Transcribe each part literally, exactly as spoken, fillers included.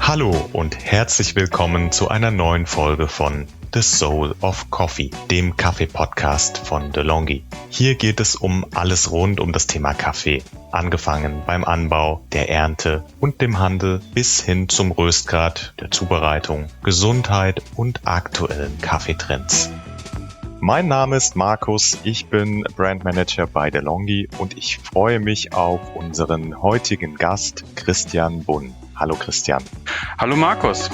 Hallo und herzlich willkommen zu einer neuen Folge von The Soul of Coffee, dem Kaffee-Podcast von DeLonghi. Hier geht es um alles rund um das Thema Kaffee, angefangen beim Anbau, der Ernte und dem Handel bis hin zum Röstgrad, der Zubereitung, Gesundheit und aktuellen Kaffeetrends. Mein Name ist Markus, ich bin Brandmanager bei DeLonghi und ich freue mich auf unseren heutigen Gast Christian Bunn. Hallo Christian. Hallo Markus.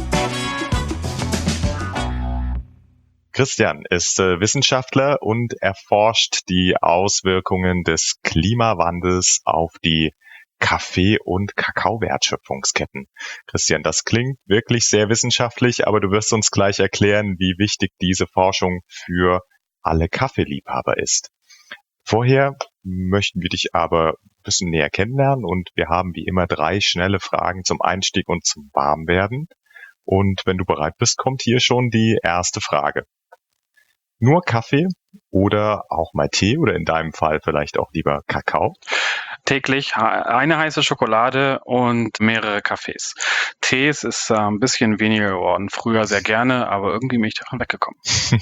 Christian ist äh, Wissenschaftler und erforscht die Auswirkungen des Klimawandels auf die Kaffee- und Kakaowertschöpfungsketten. Christian, das klingt wirklich sehr wissenschaftlich, aber du wirst uns gleich erklären, wie wichtig diese Forschung für alle Kaffeeliebhaber ist. Vorher möchten wir dich aber ein bisschen näher kennenlernen und wir haben wie immer drei schnelle Fragen zum Einstieg und zum Warmwerden. Und wenn du bereit bist, kommt hier schon die erste Frage. Nur Kaffee oder auch mal Tee oder in deinem Fall vielleicht auch lieber Kakao? Täglich eine heiße Schokolade und mehrere Kaffees. Tees ist äh, ein bisschen weniger geworden. Früher sehr gerne, aber irgendwie bin ich davon weggekommen.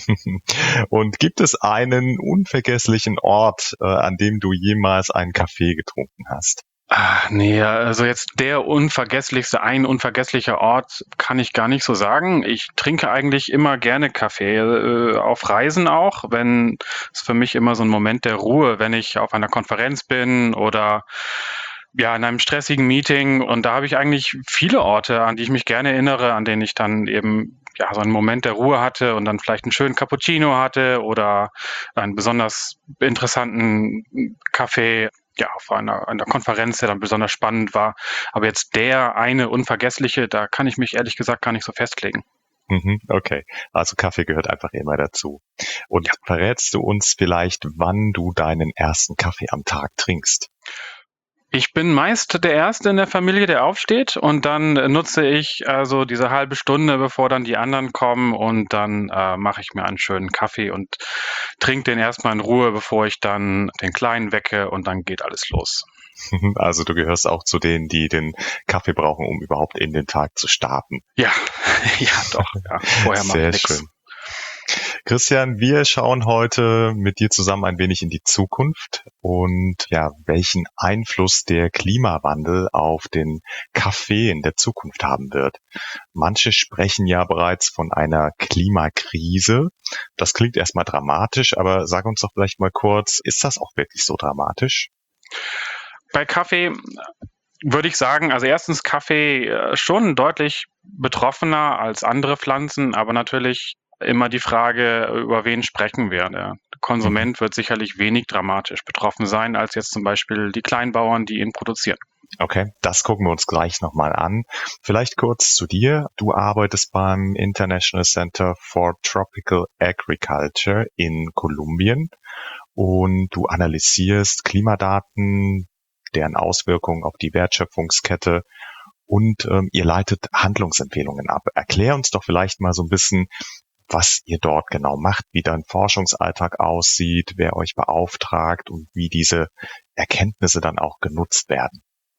Und gibt es einen unvergesslichen Ort, äh, an dem du jemals einen Kaffee getrunken hast? Ah, nee, also jetzt der unvergesslichste, ein unvergesslicher Ort kann ich gar nicht so sagen. Ich trinke eigentlich immer gerne Kaffee, äh, auf Reisen auch, wenn es für mich immer so ein Moment der Ruhe, wenn ich auf einer Konferenz bin oder ja in einem stressigen Meeting, und da habe ich eigentlich viele Orte, an die ich mich gerne erinnere, an denen ich dann eben ja so einen Moment der Ruhe hatte und dann vielleicht einen schönen Cappuccino hatte oder einen besonders interessanten Kaffee. Ja, auf einer, einer Konferenz, der dann besonders spannend war. Aber jetzt der eine unvergessliche, da kann ich mich ehrlich gesagt gar nicht so festlegen. Mhm, okay, also Kaffee gehört einfach immer dazu. Und Ja. verrätst du uns vielleicht, wann du deinen ersten Kaffee am Tag trinkst? Ich bin meist der Erste in der Familie, der aufsteht, und dann nutze ich also diese halbe Stunde, bevor dann die anderen kommen, und dann äh, mache ich mir einen schönen Kaffee und trinke den erstmal in Ruhe, bevor ich dann den Kleinen wecke, und dann geht alles los. Also du gehörst auch zu denen, die den Kaffee brauchen, um überhaupt in den Tag zu starten. Ja, ja doch. Ja. Vorher mache ich Sehr nichts. schön. Christian, wir schauen heute mit dir zusammen ein wenig in die Zukunft und ja, welchen Einfluss der Klimawandel auf den Kaffee in der Zukunft haben wird. Manche sprechen ja bereits von einer Klimakrise. Das klingt erstmal dramatisch, aber sag uns doch vielleicht mal kurz, ist das auch wirklich so dramatisch? Bei Kaffee würde ich sagen, also erstens Kaffee äh, schon deutlich betroffener als andere Pflanzen, aber natürlich immer die Frage, über wen sprechen wir. Der Konsument wird sicherlich wenig dramatisch betroffen sein, als jetzt zum Beispiel die Kleinbauern, die ihn produzieren. Okay, das gucken wir uns gleich nochmal an. Vielleicht kurz zu dir. Du arbeitest beim International Center for Tropical Agriculture in Kolumbien und du analysierst Klimadaten, deren Auswirkungen auf die Wertschöpfungskette und ähm, ihr leitet Handlungsempfehlungen ab. Erklär uns doch vielleicht mal so ein bisschen, was ihr dort genau macht, wie dein Forschungsalltag aussieht, wer euch beauftragt und wie diese Erkenntnisse dann auch genutzt werden.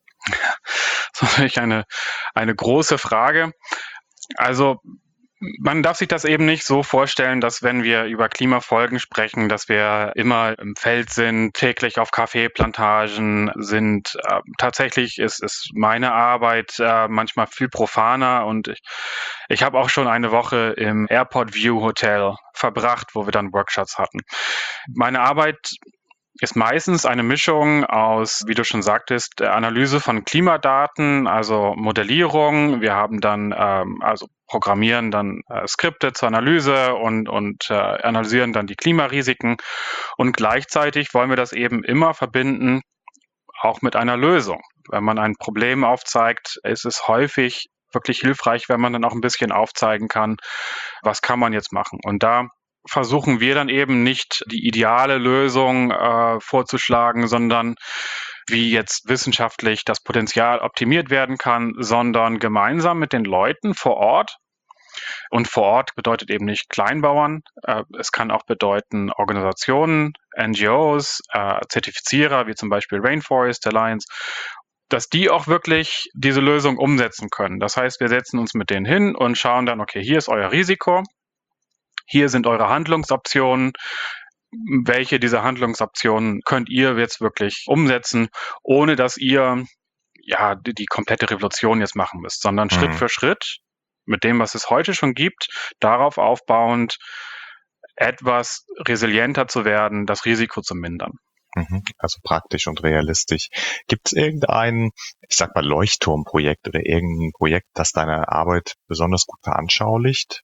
Das ist natürlich eine, eine große Frage. Also man darf sich das eben nicht so vorstellen, dass wenn wir über Klimafolgen sprechen, dass wir immer im Feld sind, täglich auf Kaffeeplantagen sind. Äh, tatsächlich ist, ist meine Arbeit äh, manchmal viel profaner, und ich, ich habe auch schon eine Woche im Airport View Hotel verbracht, wo wir dann Workshops hatten. Meine Arbeit ist meistens eine Mischung aus, wie du schon sagtest, der Analyse von Klimadaten, also Modellierung. Wir haben dann, ähm, also programmieren dann äh, Skripte zur Analyse und, und äh, analysieren dann die Klimarisiken. Und gleichzeitig wollen wir das eben immer verbinden, auch mit einer Lösung. Wenn man ein Problem aufzeigt, ist es häufig wirklich hilfreich, wenn man dann auch ein bisschen aufzeigen kann, was kann man jetzt machen. Und da versuchen wir dann eben nicht die ideale Lösung äh, vorzuschlagen, sondern wie jetzt wissenschaftlich das Potenzial optimiert werden kann, sondern gemeinsam mit den Leuten vor Ort. Und vor Ort bedeutet eben nicht Kleinbauern, äh, es kann auch bedeuten Organisationen, N G Os, äh, Zertifizierer wie zum Beispiel Rainforest Alliance dass die auch wirklich diese Lösung umsetzen können. Das heißt, wir setzen uns mit denen hin und schauen dann, okay, hier ist euer Risiko, hier sind eure Handlungsoptionen, welche dieser Handlungsoptionen könnt ihr jetzt wirklich umsetzen, ohne dass ihr ja die, die komplette Revolution jetzt machen müsst, sondern mhm. Schritt für Schritt mit dem, was es heute schon gibt, darauf aufbauend etwas resilienter zu werden, das Risiko zu mindern. Also praktisch und realistisch. Gibt es irgendein, ich sag mal, Leuchtturmprojekt oder irgendein Projekt, das deine Arbeit besonders gut veranschaulicht?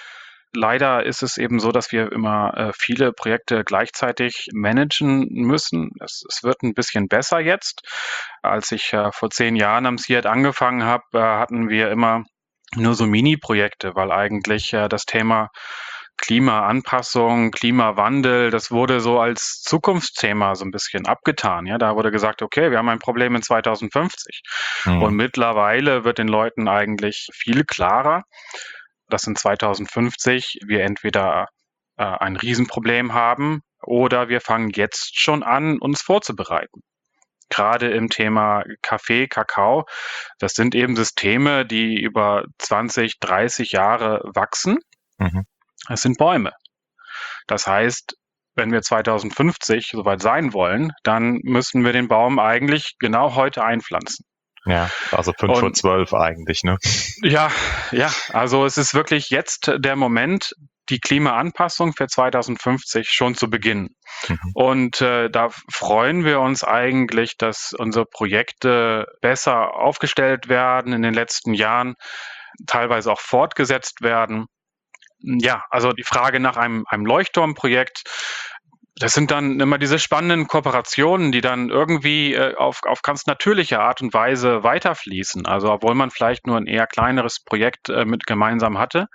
Leider ist es eben so, dass wir immer äh, viele Projekte gleichzeitig managen müssen. Es, es wird ein bisschen besser jetzt. Als ich äh, vor zehn Jahren am C I A T angefangen habe, äh, hatten wir immer nur so Mini-Projekte, weil eigentlich äh, das Thema Klimaanpassung, Klimawandel, das wurde so als Zukunftsthema so ein bisschen abgetan. Ja, da wurde gesagt, okay, wir haben ein Problem in zweitausendfünfzig. Mhm. Und mittlerweile wird den Leuten eigentlich viel klarer, dass in zweitausendfünfzig wir entweder äh, ein Riesenproblem haben oder wir fangen jetzt schon an, uns vorzubereiten. Gerade im Thema Kaffee, Kakao, das sind eben Systeme, die über zwanzig, dreißig Jahre wachsen. Mhm. Es sind Bäume. Das heißt, wenn wir zweitausendfünfzig soweit sein wollen, dann müssen wir den Baum eigentlich genau heute einpflanzen. Ja, also fünf vor zwölf eigentlich, ne? Ja, ja, also es ist wirklich jetzt der Moment, die Klimaanpassung für zweitausendfünfzig schon zu beginnen. Mhm. Und äh, da freuen wir uns eigentlich, dass unsere Projekte besser aufgestellt werden in den letzten Jahren, teilweise auch fortgesetzt werden. Ja, also die Frage nach einem, einem Leuchtturmprojekt, das sind dann immer diese spannenden Kooperationen, die dann irgendwie äh, auf, auf ganz natürliche Art und Weise weiterfließen. Also obwohl man vielleicht nur ein eher kleineres Projekt äh, mit gemeinsam hatte,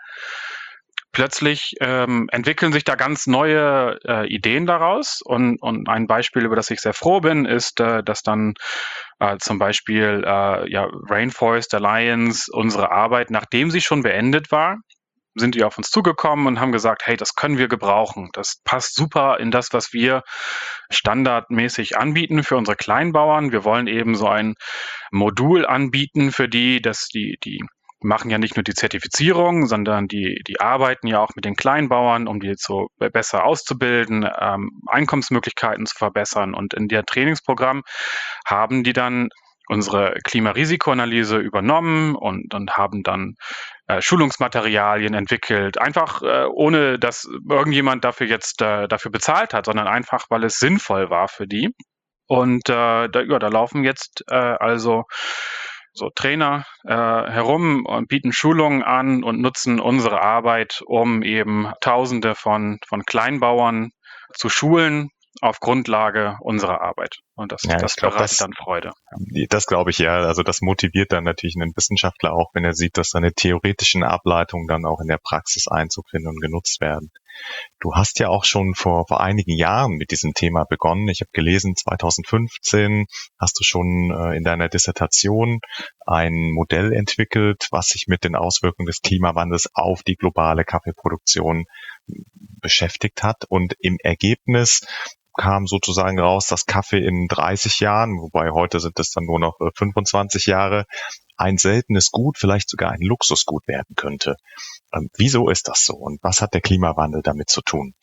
plötzlich ähm, entwickeln sich da ganz neue äh, Ideen daraus. Und, und ein Beispiel, über das ich sehr froh bin, ist, äh, dass dann äh, zum Beispiel äh, ja, Rainforest Alliance unsere Arbeit, nachdem sie schon beendet war, sind die auf uns zugekommen und haben gesagt, hey, das können wir gebrauchen. Das passt super in das, was wir standardmäßig anbieten für unsere Kleinbauern. Wir wollen eben so ein Modul anbieten für die, dass die, die machen ja nicht nur die Zertifizierung, sondern die, die arbeiten ja auch mit den Kleinbauern, um die jetzt so besser auszubilden, ähm, Einkommensmöglichkeiten zu verbessern. Und in der Trainingsprogramm haben die dann unsere Klimarisikoanalyse übernommen und, und haben dann äh, Schulungsmaterialien entwickelt, einfach äh, ohne, dass irgendjemand dafür jetzt äh, dafür bezahlt hat, sondern einfach, weil es sinnvoll war für die. Und äh, da, ja, da laufen jetzt äh, also so Trainer äh, herum und bieten Schulungen an und nutzen unsere Arbeit, um eben Tausende von, von Kleinbauern zu schulen auf Grundlage unserer Arbeit. Und das, ja, das glaub, bereitet das, dann Freude. Das glaube ich ja. Also das motiviert dann natürlich einen Wissenschaftler auch, wenn er sieht, dass seine theoretischen Ableitungen dann auch in der Praxis Einzug finden und genutzt werden. Du hast ja auch schon vor, vor einigen Jahren mit diesem Thema begonnen. Ich habe gelesen, zweitausendfünfzehn hast du schon äh, in deiner Dissertation ein Modell entwickelt, was sich mit den Auswirkungen des Klimawandels auf die globale Kaffeeproduktion beschäftigt hat. Und im Ergebnis kam sozusagen raus, dass Kaffee in dreißig Jahren, wobei heute sind es dann nur noch fünfundzwanzig Jahre, ein seltenes Gut, vielleicht sogar ein Luxusgut werden könnte. Ähm, wieso ist das so und was hat der Klimawandel damit zu tun?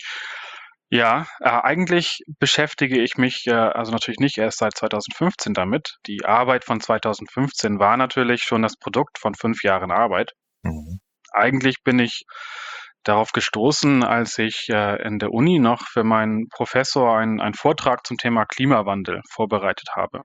Ja, äh, eigentlich beschäftige ich mich äh, also natürlich nicht erst seit zweitausendfünfzehn damit. Die Arbeit von zweitausendfünfzehn war natürlich schon das Produkt von fünf Jahren Arbeit. Mhm. Eigentlich bin ich darauf gestoßen, als ich äh, in der Uni noch für meinen Professor einen, einen Vortrag zum Thema Klimawandel vorbereitet habe.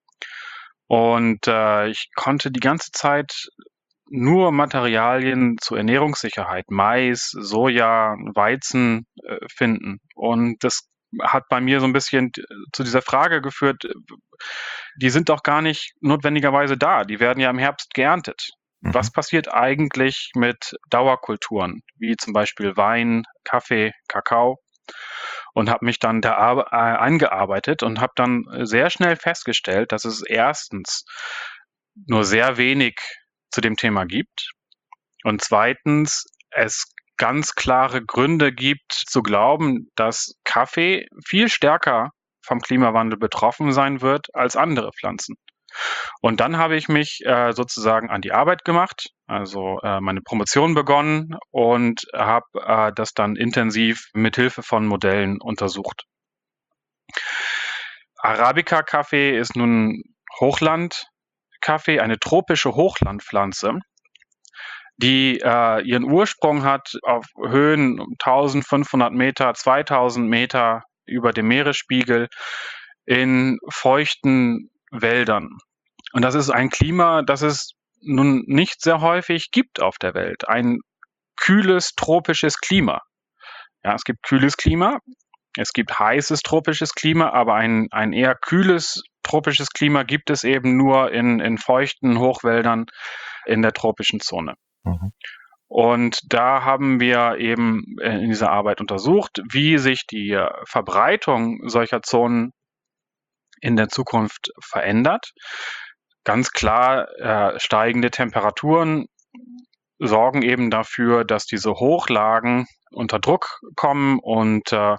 Und äh, ich konnte die ganze Zeit nur Materialien zur Ernährungssicherheit, Mais, Soja, Weizen äh, finden. Und das hat bei mir so ein bisschen zu dieser Frage geführt, die sind doch gar nicht notwendigerweise da. Die werden ja im Herbst geerntet. Was passiert eigentlich mit Dauerkulturen, wie zum Beispiel Wein, Kaffee, Kakao? Und habe mich dann da äh, eingearbeitet und habe dann sehr schnell festgestellt, dass es erstens nur sehr wenig zu dem Thema gibt und zweitens es ganz klare Gründe gibt zu glauben, dass Kaffee viel stärker vom Klimawandel betroffen sein wird als andere Pflanzen. Und dann habe ich mich äh, sozusagen an die Arbeit gemacht, also äh, meine Promotion begonnen und habe äh, das dann intensiv mit Hilfe von Modellen untersucht. Arabica-Kaffee ist nun Hochlandkaffee, eine tropische Hochlandpflanze, die äh, ihren Ursprung hat auf Höhen um eintausendfünfhundert Meter, zweitausend Meter über dem Meeresspiegel in feuchten Wäldern. Und das ist ein Klima, das es nun nicht sehr häufig gibt auf der Welt. Ein kühles, tropisches Klima. Ja, es gibt kühles Klima, es gibt heißes tropisches Klima, aber ein, ein eher kühles tropisches Klima gibt es eben nur in, in feuchten Hochwäldern in der tropischen Zone. Mhm. Und da haben wir eben in dieser Arbeit untersucht, wie sich die Verbreitung solcher Zonen in der Zukunft verändert. Ganz klar, äh, steigende Temperaturen sorgen eben dafür, dass diese Hochlagen unter Druck kommen und äh,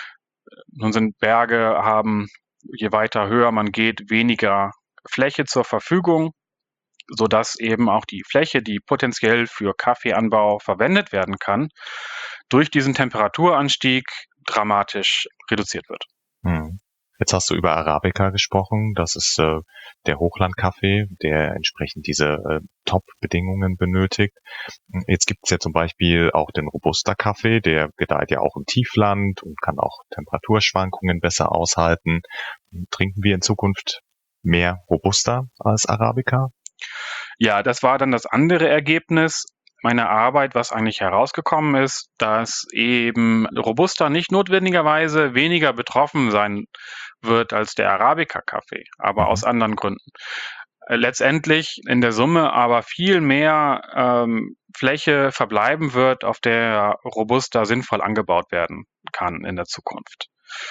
nun sind Berge haben, je weiter höher man geht, weniger Fläche zur Verfügung, sodass eben auch die Fläche, die potenziell für Kaffeeanbau verwendet werden kann, durch diesen Temperaturanstieg dramatisch reduziert wird. Hm. Jetzt hast du über Arabica gesprochen. Das ist äh, der Hochlandkaffee, der entsprechend diese äh, Top-Bedingungen benötigt. Jetzt gibt es ja zum Beispiel auch den Robusta-Kaffee, der gedeiht ja auch im Tiefland und kann auch Temperaturschwankungen besser aushalten. Trinken wir in Zukunft mehr Robusta als Arabica? Ja, das war dann das andere Ergebnis meiner Arbeit, was eigentlich herausgekommen ist, dass eben Robusta nicht notwendigerweise weniger betroffen sein wird als der Arabica-Kaffee, aber mhm. aus anderen Gründen. Letztendlich in der Summe aber viel mehr ähm, Fläche verbleiben wird, auf der Robusta sinnvoll angebaut werden kann in der Zukunft.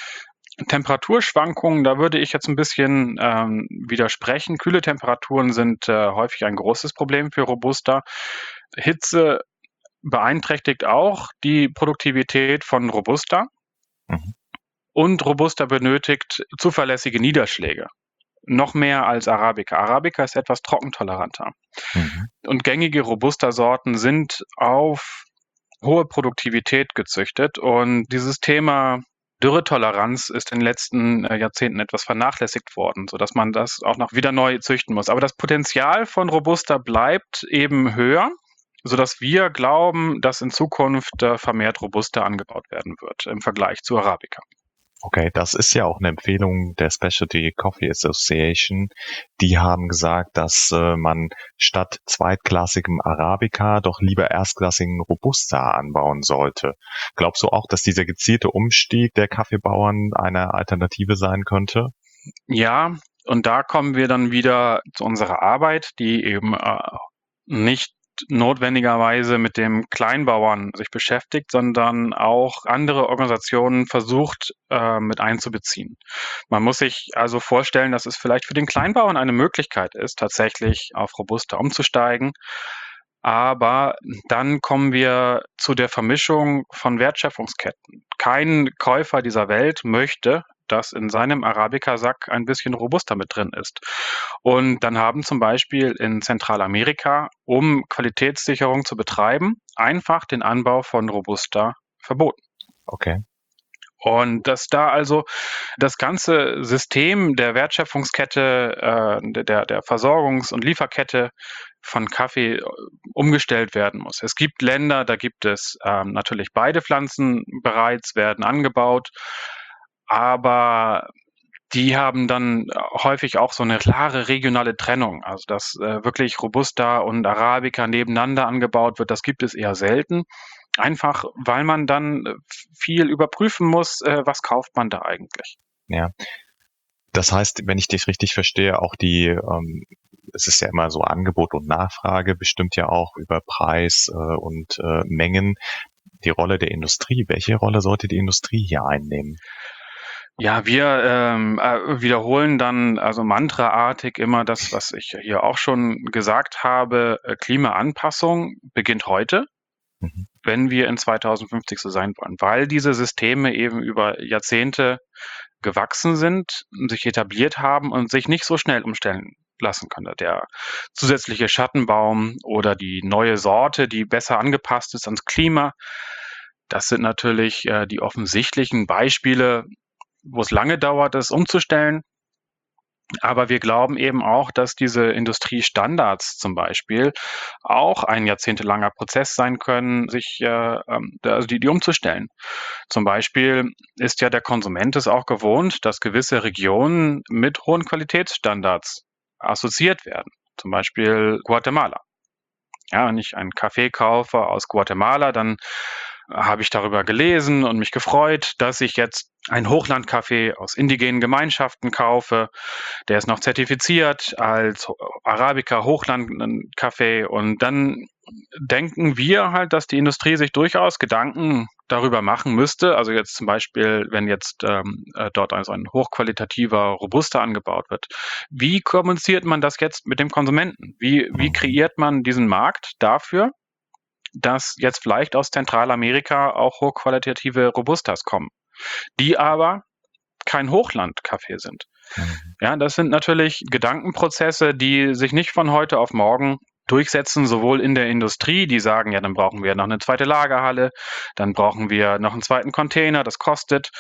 Temperaturschwankungen, da würde ich jetzt ein bisschen ähm, widersprechen. Kühle Temperaturen sind äh, häufig ein großes Problem für Robusta. Hitze beeinträchtigt auch die Produktivität von Robusta. Mhm. Und Robusta benötigt zuverlässige Niederschläge. Noch mehr als Arabica. Arabica ist etwas trockentoleranter. Mhm. Und gängige Robusta-Sorten sind auf hohe Produktivität gezüchtet. Und dieses Thema Dürretoleranz ist in den letzten äh, Jahrzehnten etwas vernachlässigt worden, sodass man das auch noch wieder neu züchten muss. Aber das Potenzial von Robusta bleibt eben höher, sodass wir glauben, dass in Zukunft äh, vermehrt Robusta angebaut werden wird im Vergleich zu Arabica. Okay, das ist ja auch eine Empfehlung der Specialty Coffee Association. Die haben gesagt, dass äh, man statt zweitklassigem Arabica doch lieber erstklassigen Robusta anbauen sollte. Glaubst du auch, dass dieser gezielte Umstieg der Kaffeebauern eine Alternative sein könnte? Ja, und da kommen wir dann wieder zu unserer Arbeit, die eben äh, nicht notwendigerweise mit dem Kleinbauern sich beschäftigt, sondern auch andere Organisationen versucht äh, mit einzubeziehen. Man muss sich also vorstellen, dass es vielleicht für den Kleinbauern eine Möglichkeit ist, tatsächlich auf Robusta umzusteigen. Aber dann kommen wir zu der Vermischung von Wertschöpfungsketten. Kein Käufer dieser Welt möchte, dass in seinem Arabica-Sack ein bisschen Robusta mit drin ist. Und dann haben zum Beispiel in Zentralamerika, um Qualitätssicherung zu betreiben, einfach den Anbau von Robusta verboten. Okay. Und dass da also das ganze System der Wertschöpfungskette, äh, der, der Versorgungs- und Lieferkette von Kaffee umgestellt werden muss. Es gibt Länder, da gibt es ähm, natürlich beide Pflanzen bereits, werden angebaut, aber die haben dann häufig auch so eine klare regionale Trennung. Also dass äh, wirklich Robusta und Arabica nebeneinander angebaut wird, das gibt es eher selten. Einfach, weil man dann viel überprüfen muss, äh, was kauft man da eigentlich. Ja, das heißt, wenn ich dich richtig verstehe, auch die, ähm, es ist ja immer so Angebot und Nachfrage, bestimmt ja auch über Preis äh, und äh, Mengen die Rolle der Industrie. Welche Rolle sollte die Industrie hier einnehmen? Ja, wir ähm, äh, wiederholen dann also mantraartig immer das, was ich hier auch schon gesagt habe. Äh, Klimaanpassung beginnt heute, mhm. wenn wir in zweitausendfünfzig so sein wollen, weil diese Systeme eben über Jahrzehnte gewachsen sind, sich etabliert haben und sich nicht so schnell umstellen lassen könnte. Der zusätzliche Schattenbaum oder die neue Sorte, die besser angepasst ist ans Klima. Das sind natürlich äh, die offensichtlichen Beispiele, wo es lange dauert, das umzustellen. Aber wir glauben eben auch, dass diese Industriestandards zum Beispiel auch ein jahrzehntelanger Prozess sein können, sich äh, also die, die umzustellen. Zum Beispiel ist ja der Konsument es auch gewohnt, dass gewisse Regionen mit hohen Qualitätsstandards assoziiert werden. Zum Beispiel Guatemala. Ja, wenn ich einen Kaffee kaufe aus Guatemala, dann habe ich darüber gelesen und mich gefreut, dass ich jetzt einen Hochlandkaffee aus indigenen Gemeinschaften kaufe. Der ist noch zertifiziert als Arabica Hochlandkaffee. Und dann denken wir halt, dass die Industrie sich durchaus Gedanken darüber machen müsste. Also jetzt zum Beispiel, wenn jetzt ähm, dort also ein hochqualitativer Robusta angebaut wird. Wie kommuniziert man das jetzt mit dem Konsumenten? Wie, wie kreiert man diesen Markt dafür, dass jetzt vielleicht aus Zentralamerika auch hochqualitative Robustas kommen, die aber kein Hochlandkaffee sind. Mhm. Ja, das sind natürlich Gedankenprozesse, die sich nicht von heute auf morgen durchsetzen, sowohl in der Industrie, die sagen, ja, dann brauchen wir noch eine zweite Lagerhalle, dann brauchen wir noch einen zweiten Container, das kostet.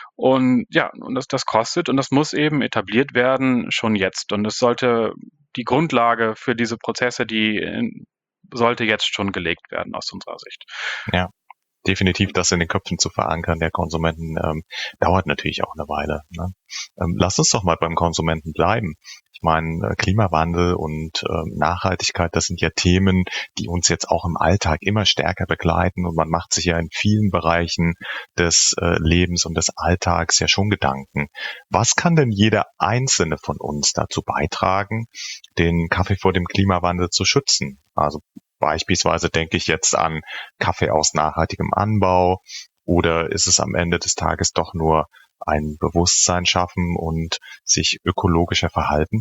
Und ja, und das, das kostet und das muss eben etabliert werden schon jetzt. Und es sollte die Grundlage für diese Prozesse, die in, sollte jetzt schon gelegt werden aus unserer Sicht. Ja, definitiv das in den Köpfen zu verankern der Konsumenten ähm, dauert natürlich auch eine Weile. Ne? Ähm, lass uns doch mal beim Konsumenten bleiben. Ich meine, Klimawandel und ähm, Nachhaltigkeit, das sind ja Themen, die uns jetzt auch im Alltag immer stärker begleiten und man macht sich ja in vielen Bereichen des äh, Lebens und des Alltags ja schon Gedanken. Was kann denn jeder Einzelne von uns dazu beitragen, den Kaffee vor dem Klimawandel zu schützen? Also beispielsweise denke ich jetzt an Kaffee aus nachhaltigem Anbau oder ist es am Ende des Tages doch nur ein Bewusstsein schaffen und sich ökologischer verhalten?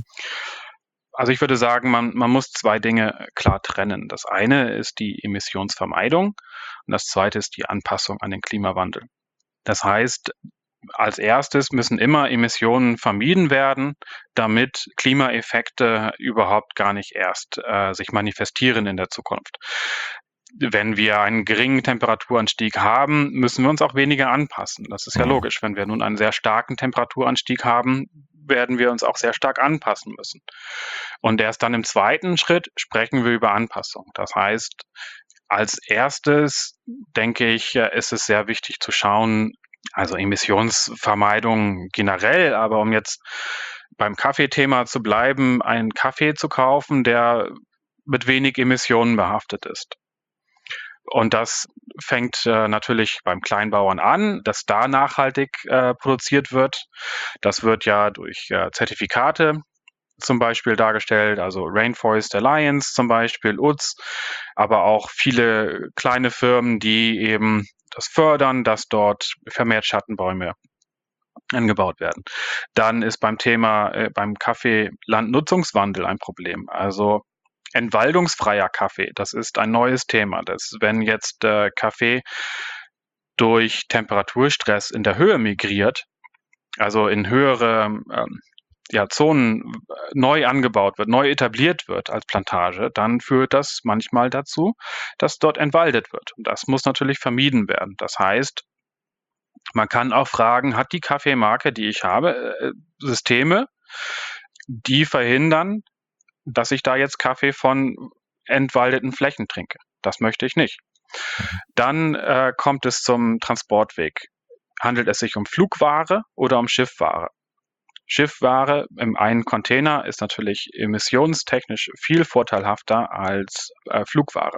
Also ich würde sagen, man, man muss zwei Dinge klar trennen. Das eine ist die Emissionsvermeidung und das zweite ist die Anpassung an den Klimawandel. Das heißt, als erstes müssen immer Emissionen vermieden werden, damit Klimaeffekte überhaupt gar nicht erst äh, sich manifestieren in der Zukunft. Wenn wir einen geringen Temperaturanstieg haben, müssen wir uns auch weniger anpassen. Das ist ja logisch. Wenn wir nun einen sehr starken Temperaturanstieg haben, werden wir uns auch sehr stark anpassen müssen. Und erst dann im zweiten Schritt sprechen wir über Anpassung. Das heißt, als erstes, denke ich, ist es sehr wichtig zu schauen, also Emissionsvermeidung generell, aber um jetzt beim Kaffeethema zu bleiben, einen Kaffee zu kaufen, der mit wenig Emissionen behaftet ist. Und das fängt äh, natürlich beim Kleinbauern an, dass da nachhaltig äh, produziert wird. Das wird ja durch äh, Zertifikate zum Beispiel dargestellt, also Rainforest Alliance zum Beispiel, U Z, aber auch viele kleine Firmen, die eben das fördern, dass dort vermehrt Schattenbäume angebaut werden. Dann ist beim Thema, äh, beim Kaffee Landnutzungswandel ein Problem. Also entwaldungsfreier Kaffee, das ist ein neues Thema. Das, wenn jetzt äh, Kaffee durch Temperaturstress in der Höhe migriert, also in höhere ähm, ja, Zonen neu angebaut wird, neu etabliert wird als Plantage, dann führt das manchmal dazu, dass dort entwaldet wird. Und das muss natürlich vermieden werden. Das heißt, man kann auch fragen, hat die Kaffeemarke, die ich habe, äh, Systeme, die verhindern, dass ich da jetzt Kaffee von entwaldeten Flächen trinke. Das möchte ich nicht. Dann äh, kommt es zum Transportweg. Handelt es sich um Flugware oder um Schiffware? Schiffware im einen Container ist natürlich emissionstechnisch viel vorteilhafter als äh, Flugware.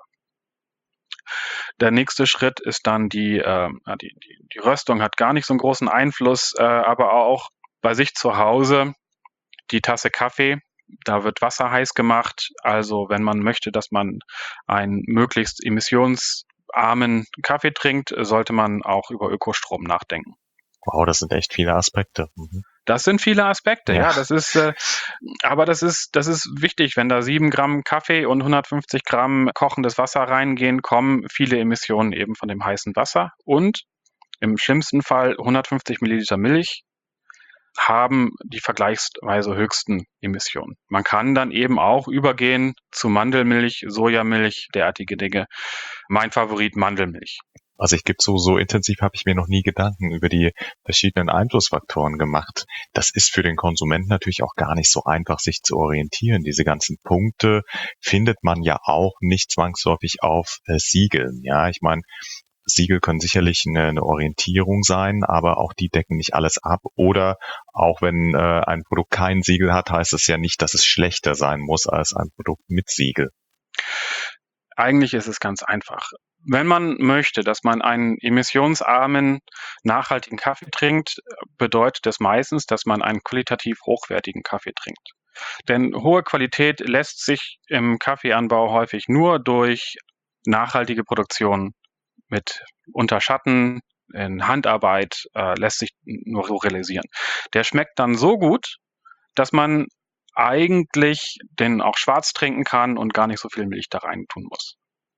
Der nächste Schritt ist dann die, äh, die, die, die Röstung hat gar nicht so einen großen Einfluss, äh, aber auch bei sich zu Hause die Tasse Kaffee, da wird Wasser heiß gemacht. Also wenn man möchte, dass man einen möglichst emissionsarmen Kaffee trinkt, sollte man auch über Ökostrom nachdenken. Wow, das sind echt viele Aspekte. Mhm. Das sind viele Aspekte, ja. ja das ist, äh, aber das ist, das ist wichtig, wenn da sieben Gramm Kaffee und hundertfünfzig Gramm kochendes Wasser reingehen, kommen viele Emissionen eben von dem heißen Wasser und im schlimmsten Fall hundertfünfzig Milliliter Milch haben die vergleichsweise höchsten Emissionen. Man kann dann eben auch übergehen zu Mandelmilch, Sojamilch, derartige Dinge. Mein Favorit Mandelmilch. Also ich gebe so, so intensiv habe ich mir noch nie Gedanken über die verschiedenen Einflussfaktoren gemacht. Das ist für den Konsumenten natürlich auch gar nicht so einfach, sich zu orientieren. Diese ganzen Punkte findet man ja auch nicht zwangsläufig auf äh, Siegeln. Ja, ich meine, Siegel können sicherlich eine, eine Orientierung sein, aber auch die decken nicht alles ab. Oder auch wenn äh, ein Produkt kein Siegel hat, heißt es ja nicht, dass es schlechter sein muss als ein Produkt mit Siegel. Eigentlich ist es ganz einfach. Wenn man möchte, dass man einen emissionsarmen, nachhaltigen Kaffee trinkt, bedeutet das meistens, dass man einen qualitativ hochwertigen Kaffee trinkt. Denn hohe Qualität lässt sich im Kaffeeanbau häufig nur durch nachhaltige Produktion mit Unterschatten, in Handarbeit äh, lässt sich nur so realisieren. Der schmeckt dann so gut, dass man eigentlich den auch schwarz trinken kann und gar nicht so viel Milch da rein tun muss.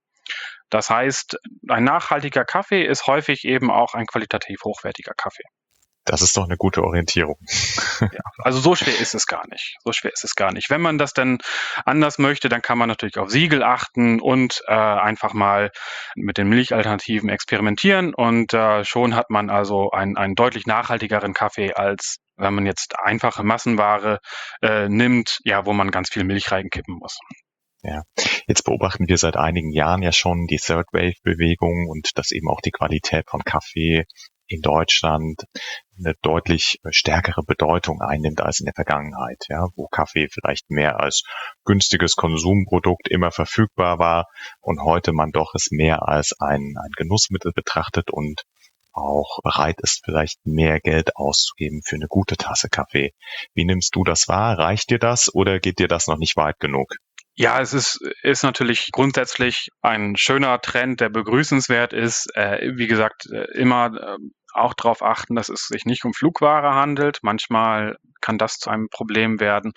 Das heißt, ein nachhaltiger Kaffee ist häufig eben auch ein qualitativ hochwertiger Kaffee. Das ist doch eine gute Orientierung. Ja, also so schwer ist es gar nicht. So schwer ist es gar nicht. Wenn man das dann anders möchte, dann kann man natürlich auf Siegel achten und äh, einfach mal mit den Milchalternativen experimentieren und äh, schon hat man also einen, einen deutlich nachhaltigeren Kaffee, als wenn man jetzt einfache Massenware äh, nimmt, ja, wo man ganz viel Milch reinkippen muss. Ja, jetzt beobachten wir seit einigen Jahren ja schon die Third Wave Bewegung und dass eben auch die Qualität von Kaffee in Deutschland eine deutlich stärkere Bedeutung einnimmt als in der Vergangenheit, ja, wo Kaffee vielleicht mehr als günstiges Konsumprodukt immer verfügbar war und heute man doch es mehr als ein, ein Genussmittel betrachtet und auch bereit ist, vielleicht mehr Geld auszugeben für eine gute Tasse Kaffee. Wie nimmst du das wahr? Reicht dir das oder geht dir das noch nicht weit genug? Ja, es ist, ist natürlich grundsätzlich ein schöner Trend, der begrüßenswert ist. Äh, wie gesagt, äh, immer äh, auch darauf achten, dass es sich nicht um Flugware handelt. Manchmal kann das zu einem Problem werden.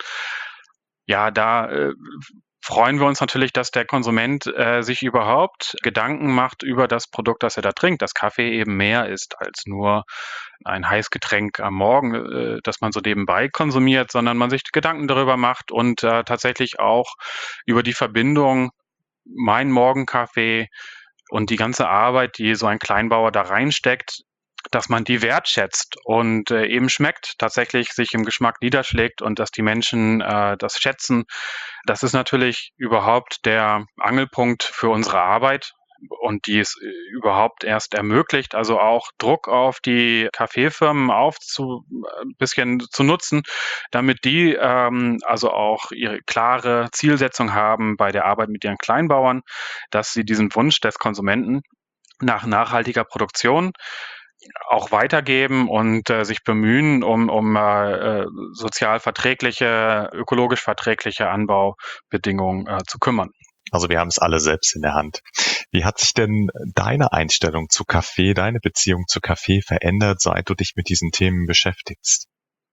Ja, da äh, freuen wir uns natürlich, dass der Konsument äh, sich überhaupt Gedanken macht über das Produkt, das er da trinkt, dass Kaffee eben mehr ist als nur ein Heißgetränk am Morgen, äh, das man so nebenbei konsumiert, sondern man sich Gedanken darüber macht und äh, tatsächlich auch über die Verbindung mein Morgenkaffee und die ganze Arbeit, die so ein Kleinbauer da reinsteckt, dass man die wertschätzt und äh, eben schmeckt, tatsächlich sich im Geschmack niederschlägt und dass die Menschen äh, das schätzen. Das ist natürlich überhaupt der Angelpunkt für unsere Arbeit und die es überhaupt erst ermöglicht, also auch Druck auf die Kaffeefirmen aufzu, ein bisschen zu nutzen, damit die ähm, also auch ihre klare Zielsetzung haben bei der Arbeit mit ihren Kleinbauern, dass sie diesen Wunsch des Konsumenten nach nachhaltiger Produktion auch weitergeben und äh, sich bemühen, um, um äh, sozial verträgliche, ökologisch verträgliche Anbaubedingungen äh, zu kümmern. Also wir haben es alle selbst in der Hand. Wie hat sich denn deine Einstellung zu Kaffee, deine Beziehung zu Kaffee verändert, seit du dich mit diesen Themen beschäftigst?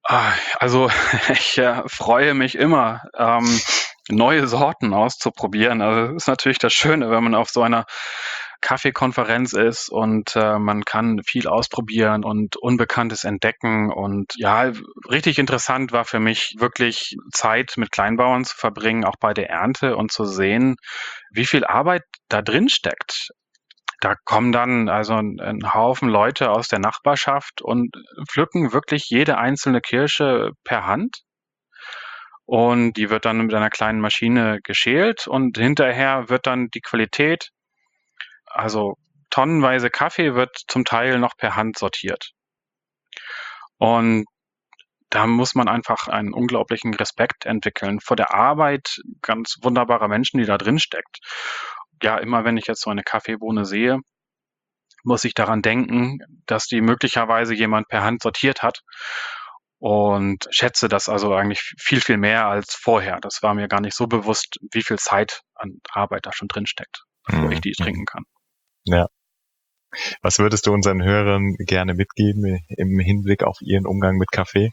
Also ich äh, freue mich immer, ähm, neue Sorten auszuprobieren. Also das ist natürlich das Schöne, wenn man auf so einer Kaffeekonferenz ist und äh, man kann viel ausprobieren und Unbekanntes entdecken. Und ja, richtig interessant war für mich wirklich Zeit mit Kleinbauern zu verbringen, auch bei der Ernte und zu sehen, wie viel Arbeit da drin steckt. Da kommen dann also ein, ein Haufen Leute aus der Nachbarschaft und pflücken wirklich jede einzelne Kirsche per Hand. Und die wird dann mit einer kleinen Maschine geschält und hinterher wird dann die Qualität, also tonnenweise Kaffee wird zum Teil noch per Hand sortiert. Und da muss man einfach einen unglaublichen Respekt entwickeln vor der Arbeit ganz wunderbarer Menschen, die da drin steckt. Ja, immer wenn ich jetzt so eine Kaffeebohne sehe, muss ich daran denken, dass die möglicherweise jemand per Hand sortiert hat und schätze das also eigentlich viel, viel mehr als vorher. Das war mir gar nicht so bewusst, wie viel Zeit an Arbeit da schon drin steckt, bevor Mhm. ich die trinken kann. Ja. Was würdest du unseren Hörern gerne mitgeben im Hinblick auf ihren Umgang mit Kaffee?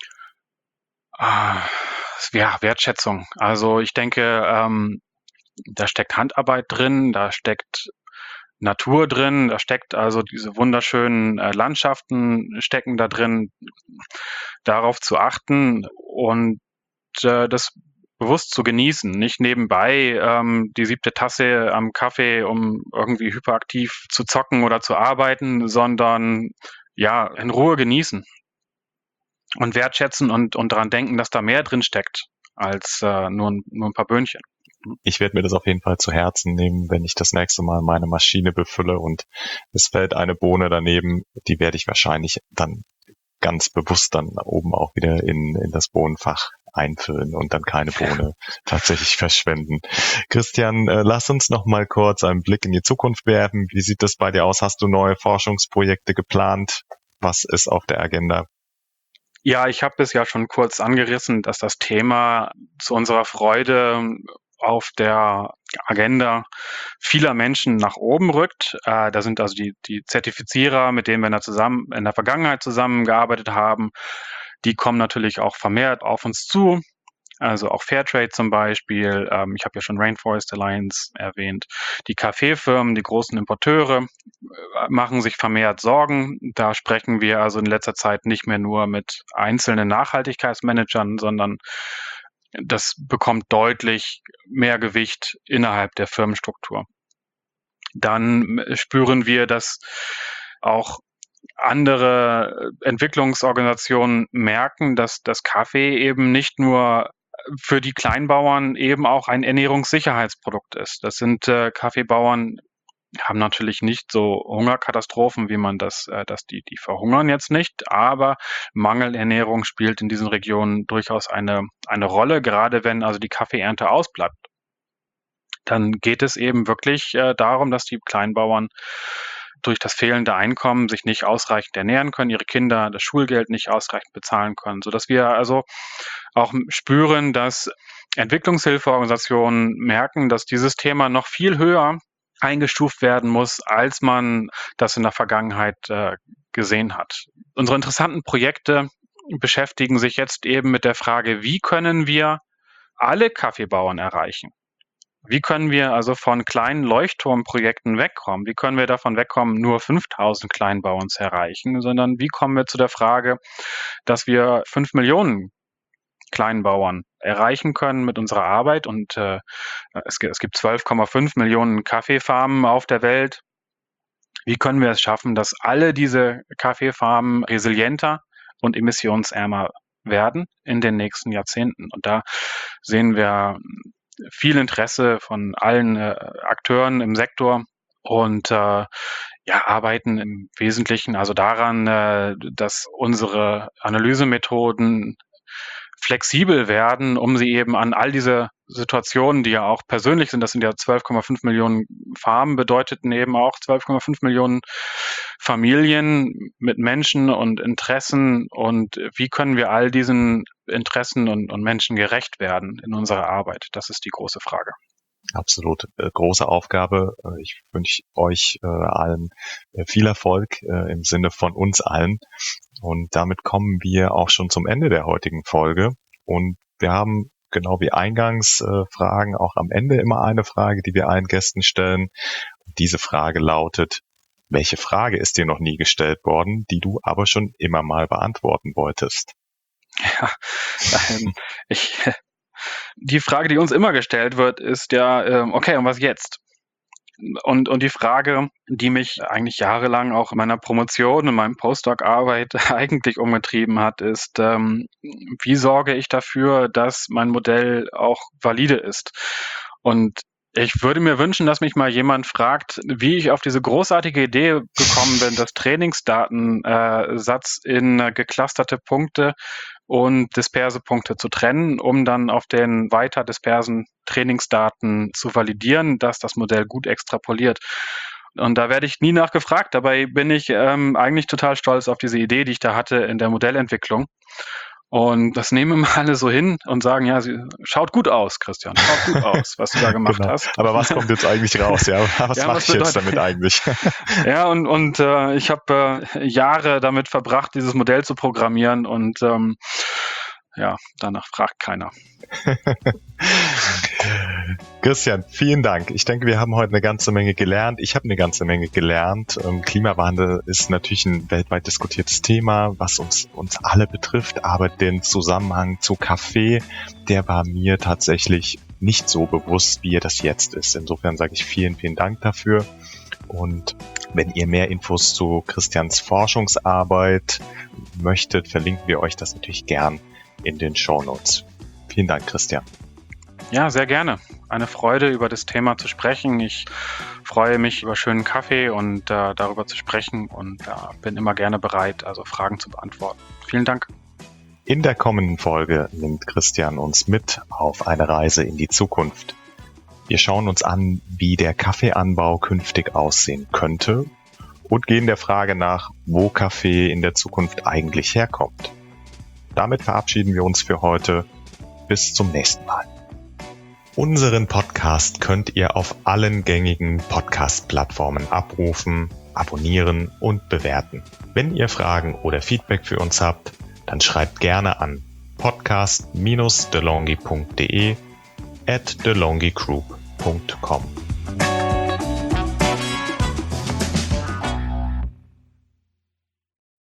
Ah, ja, Wertschätzung. Also ich denke, ähm, da steckt Handarbeit drin, da steckt Natur drin, da steckt also diese wunderschönen äh, Landschaften stecken da drin, darauf zu achten und äh, das bewusst zu genießen, nicht nebenbei ähm, die siebte Tasse am Kaffee, um irgendwie hyperaktiv zu zocken oder zu arbeiten, sondern ja, in Ruhe genießen und wertschätzen und, und daran denken, dass da mehr drin steckt als äh, nur, nur ein paar Böhnchen. Ich werde mir das auf jeden Fall zu Herzen nehmen, wenn ich das nächste Mal meine Maschine befülle und es fällt eine Bohne daneben, die werde ich wahrscheinlich dann ganz bewusst dann oben auch wieder in, in das Bohnenfach einfüllen und dann keine Bohne tatsächlich verschwenden. Christian, äh, lass uns noch mal kurz einen Blick in die Zukunft werfen. Wie sieht das bei dir aus? Hast du neue Forschungsprojekte geplant? Was ist auf der Agenda? Ja, ich habe es ja schon kurz angerissen, dass das Thema zu unserer Freude auf der Agenda vieler Menschen nach oben rückt. Äh, da sind also die, die Zertifizierer, mit denen wir in der, zusammen, in der Vergangenheit zusammengearbeitet haben, die kommen natürlich auch vermehrt auf uns zu. Also auch Fairtrade zum Beispiel. Ähm, ich habe ja schon Rainforest Alliance erwähnt. Die Kaffeefirmen, die großen Importeure äh, machen sich vermehrt Sorgen. Da sprechen wir also in letzter Zeit nicht mehr nur mit einzelnen Nachhaltigkeitsmanagern, sondern das bekommt deutlich mehr Gewicht innerhalb der Firmenstruktur. Dann spüren wir, dass auch andere Entwicklungsorganisationen merken, dass das Kaffee eben nicht nur für die Kleinbauern eben auch ein Ernährungssicherheitsprodukt ist. Das sind äh, Kaffeebauern, haben natürlich nicht so Hungerkatastrophen, wie man das, äh, dass die, die verhungern jetzt nicht, aber Mangelernährung spielt in diesen Regionen durchaus eine, eine Rolle, gerade wenn also die Kaffeeernte ausbleibt. Dann geht es eben wirklich äh, darum, dass die Kleinbauern durch das fehlende Einkommen sich nicht ausreichend ernähren können, ihre Kinder das Schulgeld nicht ausreichend bezahlen können, sodass wir also auch spüren, dass Entwicklungshilfeorganisationen merken, dass dieses Thema noch viel höher eingestuft werden muss, als man das in der Vergangenheit äh, gesehen hat. Unsere interessanten Projekte beschäftigen sich jetzt eben mit der Frage, wie können wir alle Kaffeebauern erreichen? Wie können wir also von kleinen Leuchtturmprojekten wegkommen? Wie können wir davon wegkommen, nur fünftausend Kleinbauern zu erreichen, sondern wie kommen wir zu der Frage, dass wir fünf Millionen Kleinbauern erreichen können mit unserer Arbeit? Und äh, es, es gibt zwölf Komma fünf Millionen Kaffeefarmen auf der Welt. Wie können wir es schaffen, dass alle diese Kaffeefarmen resilienter und emissionsärmer werden in den nächsten Jahrzehnten? Und da sehen wir viel Interesse von allen äh, Akteuren im Sektor und äh, ja, arbeiten im Wesentlichen also daran, äh, dass unsere Analysemethoden flexibel werden, um sie eben an all diese Situationen, die ja auch persönlich sind, das sind ja zwölf Komma fünf Millionen Farmen, bedeuteten eben auch zwölf Komma fünf Millionen Familien mit Menschen und Interessen, und wie können wir all diesen Interessen und, und Menschen gerecht werden in unserer Arbeit? Das ist die große Frage. Absolut. Äh, große Aufgabe. Äh, ich wünsche euch äh, allen äh, viel Erfolg äh, im Sinne von uns allen. Und damit kommen wir auch schon zum Ende der heutigen Folge. Und wir haben genau wie eingangs äh, Fragen auch am Ende immer eine Frage, die wir allen Gästen stellen. Und diese Frage lautet: Welche Frage ist dir noch nie gestellt worden, die du aber schon immer mal beantworten wolltest? Ja, ähm, ich, die Frage, die uns immer gestellt wird, ist ja, ähm, okay, und was jetzt? Und, und die Frage, die mich eigentlich jahrelang auch in meiner Promotion und meinem Postdoc-Arbeit eigentlich umgetrieben hat, ist, ähm, wie sorge ich dafür, dass mein Modell auch valide ist? Und ich würde mir wünschen, dass mich mal jemand fragt, wie ich auf diese großartige Idee gekommen bin, das Trainingsdatensatz äh, in äh, geclusterte Punkte und disperse Punkte zu trennen, um dann auf den weiter dispersen Trainingsdaten zu validieren, dass das Modell gut extrapoliert. Und da werde ich nie nachgefragt. Dabei bin ich ähm, eigentlich total stolz auf diese Idee, die ich da hatte in der Modellentwicklung. Und das nehmen wir alle so hin und sagen, ja, sie schaut gut aus, Christian, schaut gut aus, was du da gemacht genau. hast. Aber was kommt jetzt eigentlich raus? Ja, was ja, mache was ich jetzt damit eigentlich? ja, und, und äh, ich habe äh, Jahre damit verbracht, dieses Modell zu programmieren, und ähm, ja, danach fragt keiner. Christian, vielen Dank. Ich denke, wir haben heute eine ganze Menge gelernt. Ich habe eine ganze Menge gelernt. Klimawandel ist natürlich ein weltweit diskutiertes Thema, was uns, uns alle betrifft. Aber den Zusammenhang zu Kaffee, der war mir tatsächlich nicht so bewusst, wie er das jetzt ist. Insofern sage ich vielen, vielen Dank dafür. Und wenn ihr mehr Infos zu Christians Forschungsarbeit möchtet, verlinken wir euch das natürlich gern in den Shownotes. Vielen Dank, Christian. Ja, sehr gerne. Eine Freude, über das Thema zu sprechen. Ich freue mich über schönen Kaffee und äh, darüber zu sprechen und äh, bin immer gerne bereit, also Fragen zu beantworten. Vielen Dank. In der kommenden Folge nimmt Christian uns mit auf eine Reise in die Zukunft. Wir schauen uns an, wie der Kaffeeanbau künftig aussehen könnte und gehen der Frage nach, wo Kaffee in der Zukunft eigentlich herkommt. Damit verabschieden wir uns für heute. Bis zum nächsten Mal. Unseren Podcast könnt ihr auf allen gängigen Podcast-Plattformen abrufen, abonnieren und bewerten. Wenn ihr Fragen oder Feedback für uns habt, dann schreibt gerne an podcast dash delonghi punkt de at delonghi group punkt com.